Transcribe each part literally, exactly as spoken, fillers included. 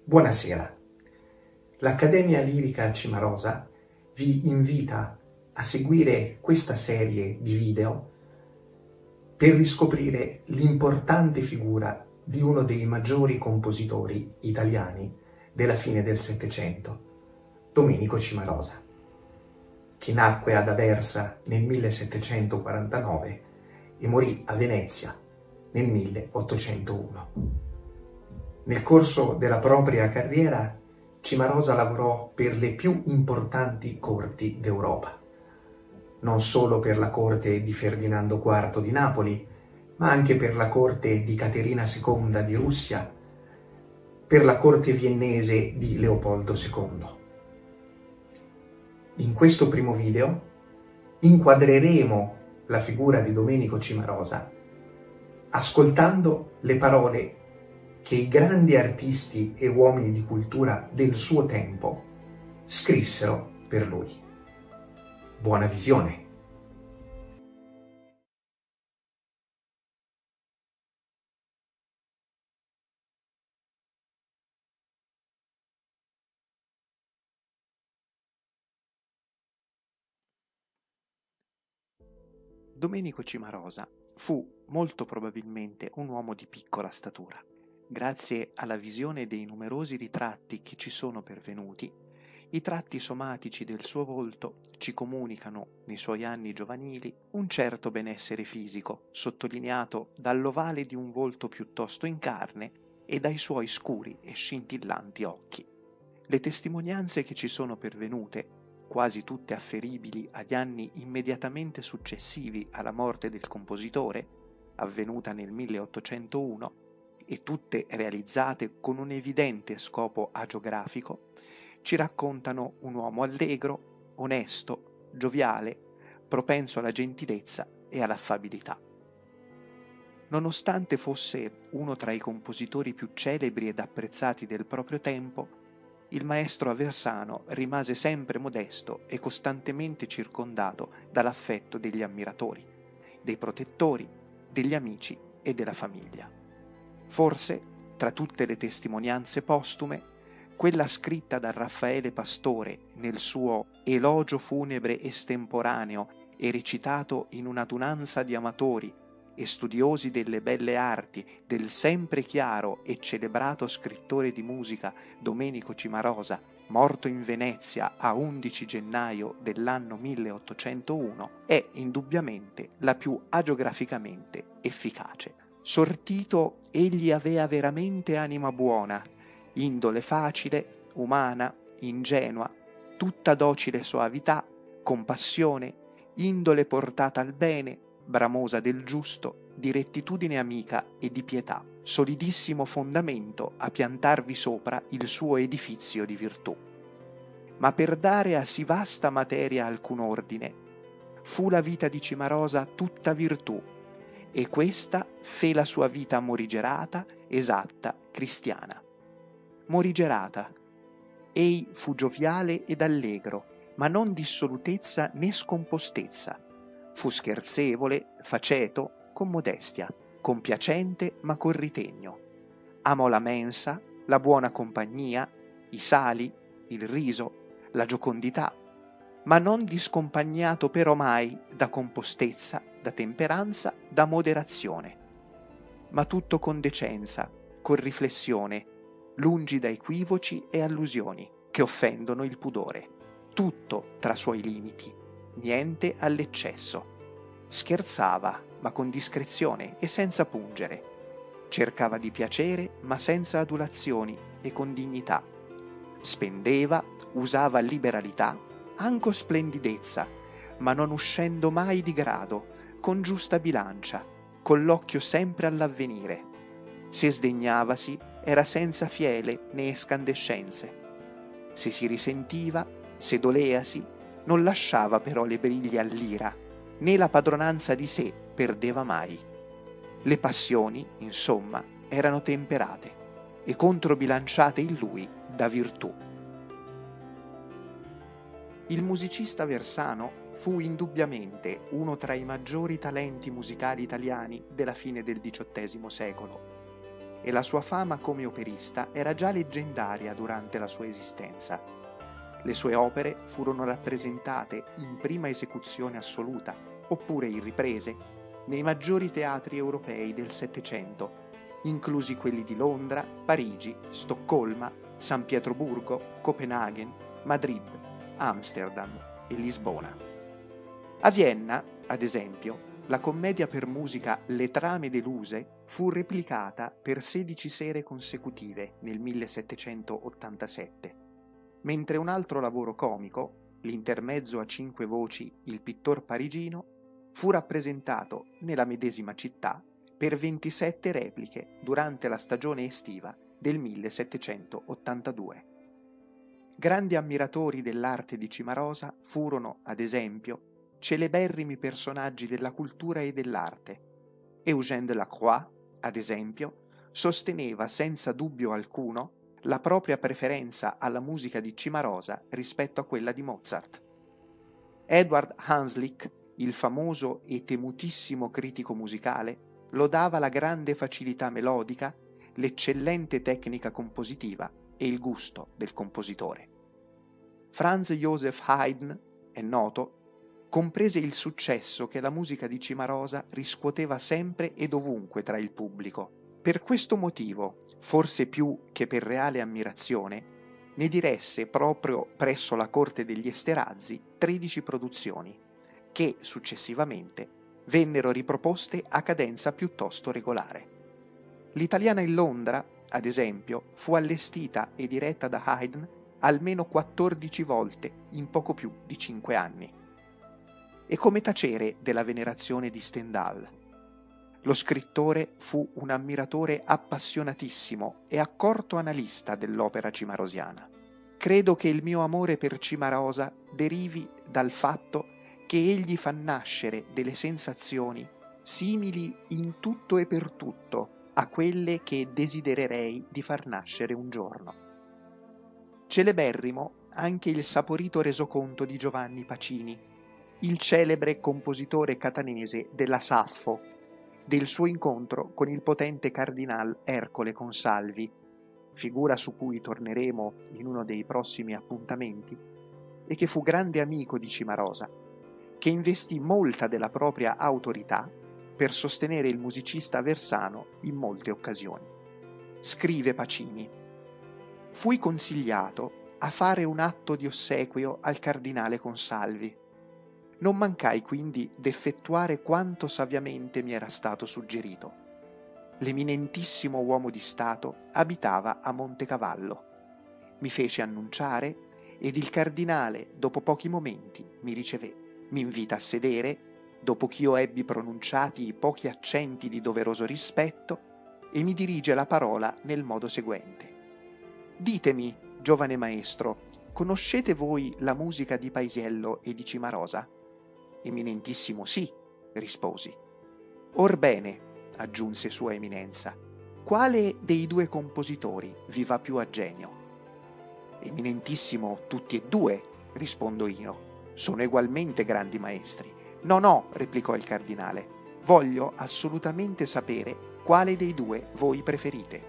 Buonasera. L'Accademia Lirica Cimarosa vi invita a seguire questa serie di video per riscoprire l'importante figura di uno dei maggiori compositori italiani della fine del Settecento, Domenico Cimarosa, che nacque ad Aversa nel millesettecentoquarantanove e morì a Venezia nel milleottocentouno. Nel corso della propria carriera, Cimarosa lavorò per le più importanti corti d'Europa, non solo per la corte di Ferdinando quarto di Napoli, ma anche per la corte di Caterina seconda di Russia, per la corte viennese di Leopoldo secondo. In questo primo video inquadreremo la figura di Domenico Cimarosa ascoltando le parole che i grandi artisti e uomini di cultura del suo tempo scrissero per lui. Buona visione! Domenico Cimarosa fu molto probabilmente un uomo di piccola statura. Grazie alla visione dei numerosi ritratti che ci sono pervenuti, i tratti somatici del suo volto ci comunicano, nei suoi anni giovanili, un certo benessere fisico, sottolineato dall'ovale di un volto piuttosto in carne e dai suoi scuri e scintillanti occhi. Le testimonianze che ci sono pervenute, quasi tutte afferibili agli anni immediatamente successivi alla morte del compositore, avvenuta nel milleottocentouno, e tutte realizzate con un evidente scopo agiografico, ci raccontano un uomo allegro, onesto, gioviale, propenso alla gentilezza e all'affabilità. Nonostante fosse uno tra i compositori più celebri ed apprezzati del proprio tempo, il maestro aversano rimase sempre modesto e costantemente circondato dall'affetto degli ammiratori, dei protettori, degli amici e della famiglia. Forse, tra tutte le testimonianze postume, quella scritta da Raffaele Pastore nel suo Elogio funebre estemporaneo e recitato in un'adunanza di amatori e studiosi delle belle arti del sempre chiaro e celebrato scrittore di musica Domenico Cimarosa, morto in Venezia a undici gennaio dell'anno milleottocentouno, è indubbiamente la più agiograficamente efficace. Sortito egli avea veramente anima buona, indole facile, umana, ingenua, tutta docile soavità, compassione, indole portata al bene, bramosa del giusto, di rettitudine amica e di pietà, solidissimo fondamento a piantarvi sopra il suo edifizio di virtù. Ma per dare a sì vasta materia alcun ordine, fu la vita di Cimarosa tutta virtù, e questa fe la sua vita morigerata, esatta, cristiana. Morigerata. Ei fu gioviale ed allegro, ma non dissolutezza né scompostezza. Fu scherzevole, faceto, con modestia, compiacente ma con ritegno. Amò la mensa, la buona compagnia, i sali, il riso, la giocondità, ma non discompagnato però mai da compostezza, da temperanza, da moderazione, ma tutto con decenza, con riflessione, lungi da equivoci e allusioni che offendono il pudore, tutto tra suoi limiti, niente all'eccesso. Scherzava, ma con discrezione e senza pungere. Cercava di piacere, ma senza adulazioni e con dignità. Spendeva, usava liberalità, anco splendidezza, ma non uscendo mai di grado, con giusta bilancia, con l'occhio sempre all'avvenire. Se sdegnavasi, era senza fiele né escandescenze. Se si risentiva, se doleasi, non lasciava però le briglie all'ira, né la padronanza di sé perdeva mai. Le passioni, insomma, erano temperate e controbilanciate in lui da virtù. Il musicista aversano fu indubbiamente uno tra i maggiori talenti musicali italiani della fine del diciottesimo secolo. e la sua fama come operista era già leggendaria durante la sua esistenza. Le sue opere furono rappresentate in prima esecuzione assoluta, oppure in riprese, nei maggiori teatri europei del Settecento, inclusi quelli di Londra, Parigi, Stoccolma, San Pietroburgo, Copenaghen, Madrid, Amsterdam e Lisbona. A Vienna, ad esempio, la commedia per musica Le trame deluse fu replicata per sedici sere consecutive nel millesettecentottantasette, mentre un altro lavoro comico, l'intermezzo a cinque voci Il pittor parigino, fu rappresentato nella medesima città per ventisette repliche durante la stagione estiva del millesettecentottantadue. Grandi ammiratori dell'arte di Cimarosa furono, ad esempio, celeberrimi personaggi della cultura e dell'arte. Eugène Delacroix, ad esempio, sosteneva senza dubbio alcuno la propria preferenza alla musica di Cimarosa rispetto a quella di Mozart. Edward Hanslick, il famoso e temutissimo critico musicale, lodava la grande facilità melodica, l'eccellente tecnica compositiva e il gusto del compositore. Franz Joseph Haydn, è noto, comprese il successo che la musica di Cimarosa riscuoteva sempre e dovunque tra il pubblico. Per questo motivo, forse più che per reale ammirazione, ne diresse proprio presso la corte degli Esterhazy tredici produzioni, che successivamente vennero riproposte a cadenza piuttosto regolare. L'Italiana in Londra, ad esempio, fu allestita e diretta da Haydn almeno quattordici volte in poco più di cinque anni. E come tacere della venerazione di Stendhal? Lo scrittore fu un ammiratore appassionatissimo e accorto analista dell'opera cimarosiana. Credo che il mio amore per Cimarosa derivi dal fatto che egli fa nascere delle sensazioni simili in tutto e per tutto a quelle che desidererei di far nascere un giorno. Celeberrimo anche il saporito resoconto di Giovanni Pacini, il celebre compositore catanese della Saffo, del suo incontro con il potente cardinal Ercole Consalvi, figura su cui torneremo in uno dei prossimi appuntamenti, e che fu grande amico di Cimarosa, che investì molta della propria autorità per sostenere il musicista aversano in molte occasioni. Scrive Pacini: «Fui consigliato a fare un atto di ossequio al cardinale Consalvi. Non mancai quindi d'effettuare quanto saviamente mi era stato suggerito. L'eminentissimo uomo di Stato abitava a Montecavallo. Mi fece annunciare ed il cardinale, dopo pochi momenti, mi ricevé. Mi invita a sedere, dopo ch'io ebbi pronunciati i pochi accenti di doveroso rispetto, e mi dirige la parola nel modo seguente: «Ditemi, giovane maestro, conoscete voi la musica di Paisiello e di Cimarosa?» «Eminentissimo sì», risposi. «Orbene», aggiunse Sua Eminenza, «quale dei due compositori vi va più a genio?» «Eminentissimo, tutti e due», rispondo io. «Sono egualmente grandi maestri». «No, no», replicò il cardinale, «voglio assolutamente sapere quale dei due voi preferite».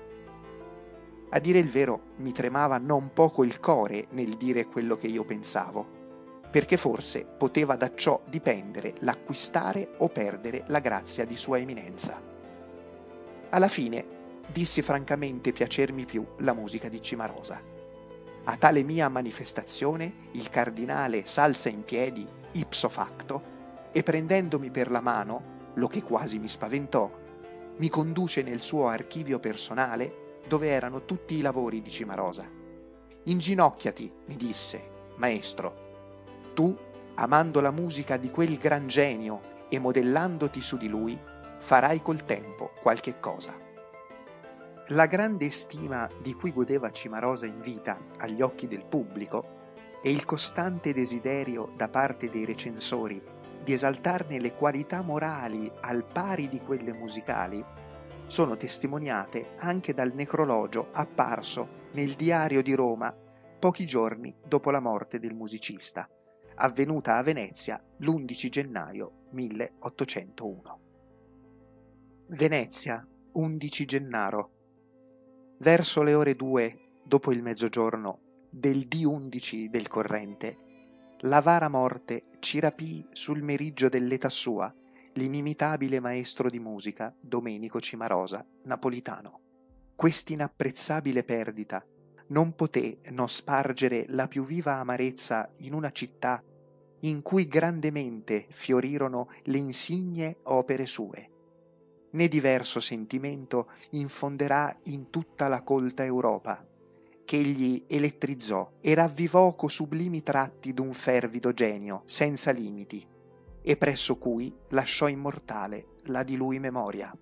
A dire il vero, mi tremava non poco il core nel dire quello che io pensavo, perché forse poteva da ciò dipendere l'acquistare o perdere la grazia di Sua Eminenza. Alla fine dissi francamente piacermi più la musica di Cimarosa. A tale mia manifestazione il cardinale s'alza in piedi ipso facto e, prendendomi per la mano, lo che quasi mi spaventò, mi conduce nel suo archivio personale dove erano tutti i lavori di Cimarosa. «Inginocchiati», mi disse, «maestro. Tu, amando la musica di quel gran genio e modellandoti su di lui, farai col tempo qualche cosa». La grande stima di cui godeva Cimarosa in vita agli occhi del pubblico e il costante desiderio da parte dei recensori di esaltarne le qualità morali al pari di quelle musicali sono testimoniate anche dal necrologio apparso nel Diario di Roma pochi giorni dopo la morte del musicista, avvenuta a Venezia l'undici gennaio milleottocentouno. Venezia, undici Gennaro. verso le ore due, dopo il mezzogiorno, del dì undici del corrente, l'avara morte ci rapì sul meriggio dell'età sua l'inimitabile maestro di musica Domenico Cimarosa, napolitano. Quest'inapprezzabile perdita non poté non spargere la più viva amarezza in una città in cui grandemente fiorirono le insigne opere sue, né diverso sentimento infonderà in tutta la colta Europa, che egli elettrizzò e ravvivò co sublimi tratti d'un fervido genio senza limiti, e presso cui lasciò immortale la di lui memoria.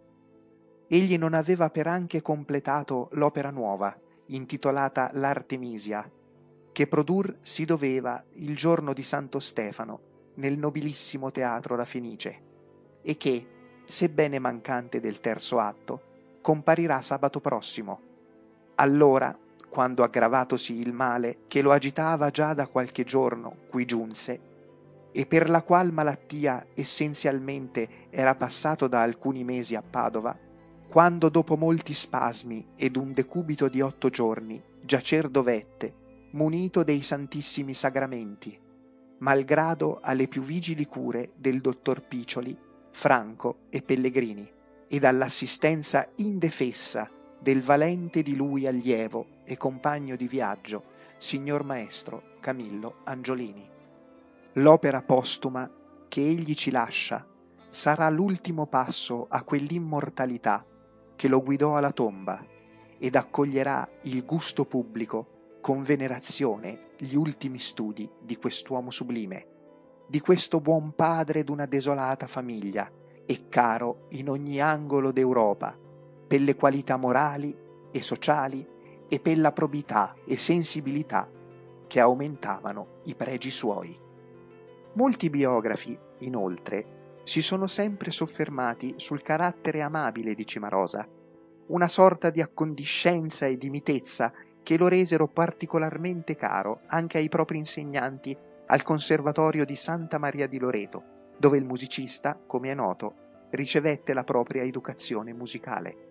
Egli non aveva per anche completato l'opera nuova, intitolata L'Artemisia, che produr si doveva il giorno di Santo Stefano nel nobilissimo teatro La Fenice, e che, sebbene mancante del terzo atto, comparirà sabato prossimo. Allora, quando aggravatosi il male che lo agitava già da qualche giorno, qui giunse, e per la qual malattia essenzialmente era passato da alcuni mesi a Padova, quando dopo molti spasmi ed un decubito di otto giorni giacer dovette, munito dei santissimi sagramenti, malgrado alle più vigili cure del dottor Piccioli, Franco e Pellegrini, e dall'assistenza indefessa del valente di lui allievo e compagno di viaggio, signor maestro Camillo Angiolini. L'opera postuma che egli ci lascia sarà l'ultimo passo a quell'immortalità che lo guidò alla tomba ed accoglierà il gusto pubblico con venerazione gli ultimi studi di quest'uomo sublime, di questo buon padre d'una desolata famiglia e caro in ogni angolo d'Europa per le qualità morali e sociali e per la probità e sensibilità che aumentavano i pregi suoi. Molti biografi, inoltre, si sono sempre soffermati sul carattere amabile di Cimarosa, una sorta di accondiscenza e di mitezza che lo resero particolarmente caro anche ai propri insegnanti al Conservatorio di Santa Maria di Loreto, dove il musicista, come è noto, ricevette la propria educazione musicale.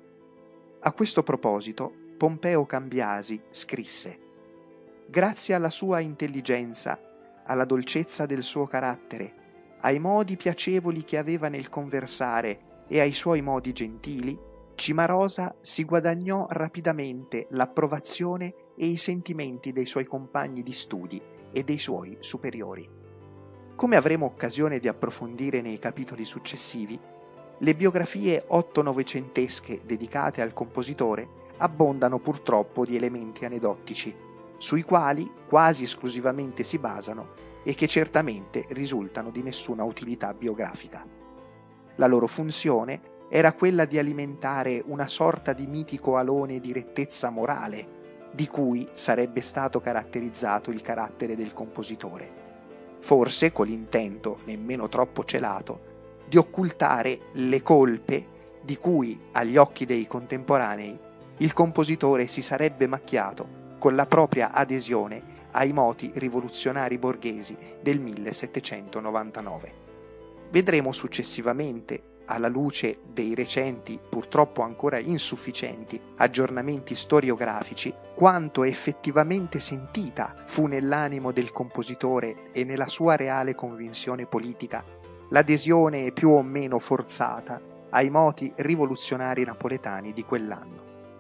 A questo proposito, Pompeo Cambiasi scrisse: «Grazie alla sua intelligenza, alla dolcezza del suo carattere, ai modi piacevoli che aveva nel conversare e ai suoi modi gentili, Cimarosa si guadagnò rapidamente l'approvazione e i sentimenti dei suoi compagni di studi e dei suoi superiori». Come avremo occasione di approfondire nei capitoli successivi, le biografie otto-novecentesche dedicate al compositore abbondano purtroppo di elementi aneddotici, sui quali quasi esclusivamente si basano e che certamente risultano di nessuna utilità biografica. La loro funzione era quella di alimentare una sorta di mitico alone di rettezza morale, di cui sarebbe stato caratterizzato il carattere del compositore, forse con l'intento, nemmeno troppo celato, di occultare le colpe di cui, agli occhi dei contemporanei, il compositore si sarebbe macchiato con la propria adesione ai moti rivoluzionari borghesi del millesettecentonovantanove. Vedremo successivamente, alla luce dei recenti, purtroppo ancora insufficienti, aggiornamenti storiografici, quanto effettivamente sentita fu nell'animo del compositore e nella sua reale convinzione politica l'adesione più o meno forzata ai moti rivoluzionari napoletani di quell'anno.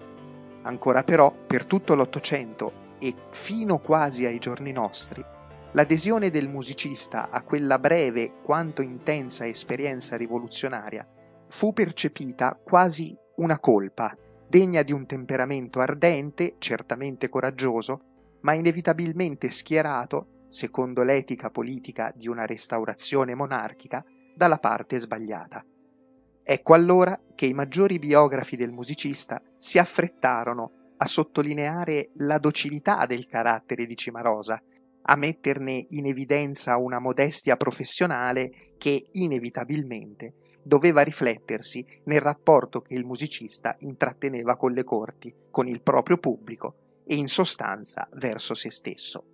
Ancora però, per tutto l'Ottocento e fino quasi ai giorni nostri, l'adesione del musicista a quella breve quanto intensa esperienza rivoluzionaria fu percepita quasi una colpa, degna di un temperamento ardente, certamente coraggioso, ma inevitabilmente schierato, secondo l'etica politica di una restaurazione monarchica, dalla parte sbagliata. Ecco allora che i maggiori biografi del musicista si affrettarono a sottolineare la docilità del carattere di Cimarosa, a metterne in evidenza una modestia professionale che inevitabilmente doveva riflettersi nel rapporto che il musicista intratteneva con le corti, con il proprio pubblico e in sostanza verso se stesso.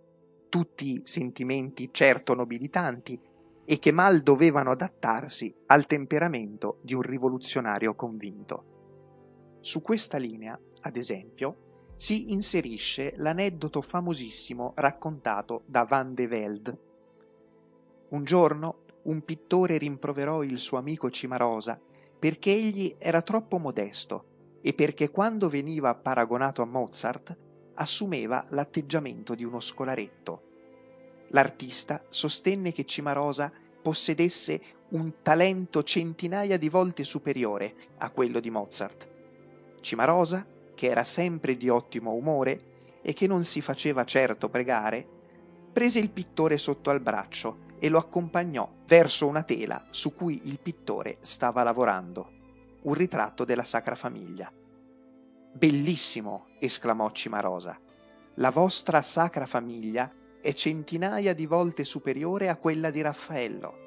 Tutti sentimenti certo nobilitanti e che mal dovevano adattarsi al temperamento di un rivoluzionario convinto. Su questa linea, ad esempio, si inserisce l'aneddoto famosissimo raccontato da Van de Velde. Un giorno un pittore rimproverò il suo amico Cimarosa perché egli era troppo modesto e perché quando veniva paragonato a Mozart assumeva l'atteggiamento di uno scolaretto. L'artista sostenne che Cimarosa possedesse un talento centinaia di volte superiore a quello di Mozart. Cimarosa, che era sempre di ottimo umore e che non si faceva certo pregare, prese il pittore sotto al braccio e lo accompagnò verso una tela su cui il pittore stava lavorando, un ritratto della Sacra Famiglia. «Bellissimo!» esclamò Cimarosa. «La vostra Sacra Famiglia è centinaia di volte superiore a quella di Raffaello».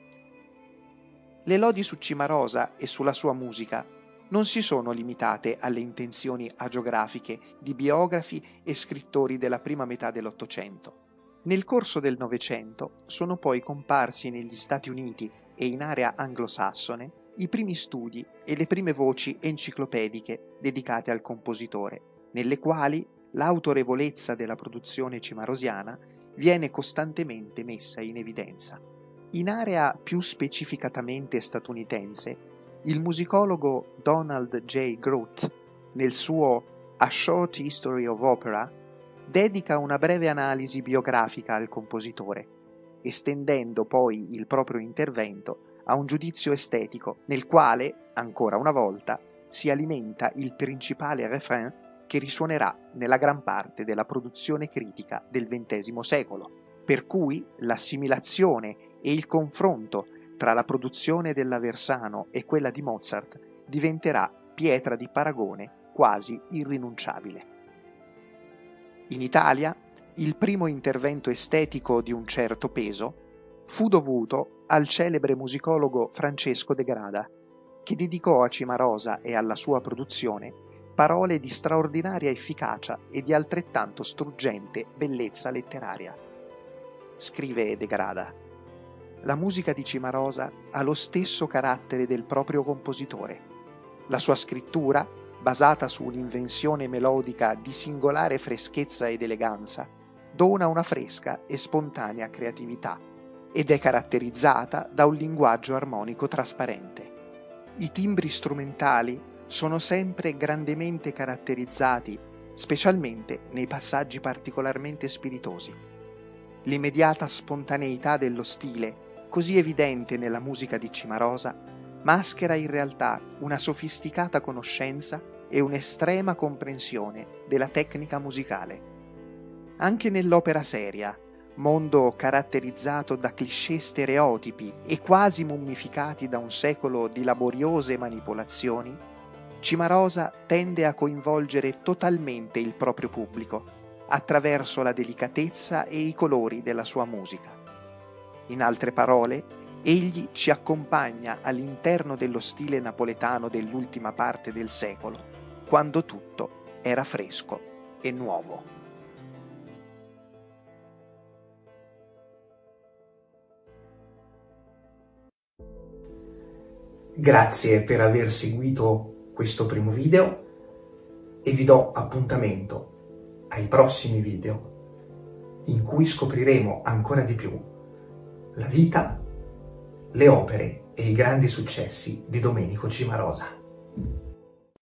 Le lodi su Cimarosa e sulla sua musica non si sono limitate alle intenzioni agiografiche di biografi e scrittori della prima metà dell'Ottocento. Nel corso del Novecento sono poi comparsi negli Stati Uniti e in area anglosassone i primi studi e le prime voci enciclopediche dedicate al compositore, nelle quali l'autorevolezza della produzione cimarosiana viene costantemente messa in evidenza. In area più specificatamente statunitense, il musicologo Donald J. Groot, nel suo A Short History of Opera, dedica una breve analisi biografica al compositore, estendendo poi il proprio intervento a un giudizio estetico nel quale, ancora una volta, si alimenta il principale refrain che risuonerà nella gran parte della produzione critica del ventesimo secolo, per cui l'assimilazione e il confronto tra la produzione dell'Aversano e quella di Mozart diventerà pietra di paragone quasi irrinunciabile. In Italia, il primo intervento estetico di un certo peso fu dovuto al celebre musicologo Francesco de Grada, che dedicò a Cimarosa e alla sua produzione parole di straordinaria efficacia e di altrettanto struggente bellezza letteraria. Scrive de Grada: «La musica di Cimarosa ha lo stesso carattere del proprio compositore. La sua scrittura, basata su un'invenzione melodica di singolare freschezza ed eleganza, dona una fresca e spontanea creatività ed è caratterizzata da un linguaggio armonico trasparente. I timbri strumentali sono sempre grandemente caratterizzati, specialmente nei passaggi particolarmente spiritosi. L'immediata spontaneità dello stile, così evidente nella musica di Cimarosa, maschera in realtà una sofisticata conoscenza e un'estrema comprensione della tecnica musicale. Anche nell'opera seria, mondo caratterizzato da cliché stereotipi e quasi mummificati da un secolo di laboriose manipolazioni, Cimarosa tende a coinvolgere totalmente il proprio pubblico attraverso la delicatezza e i colori della sua musica. In altre parole, egli ci accompagna all'interno dello stile napoletano dell'ultima parte del secolo, quando tutto era fresco e nuovo». Grazie per aver seguito questo primo video e vi do appuntamento ai prossimi video in cui scopriremo ancora di più la vita, le opere e i grandi successi di Domenico Cimarosa.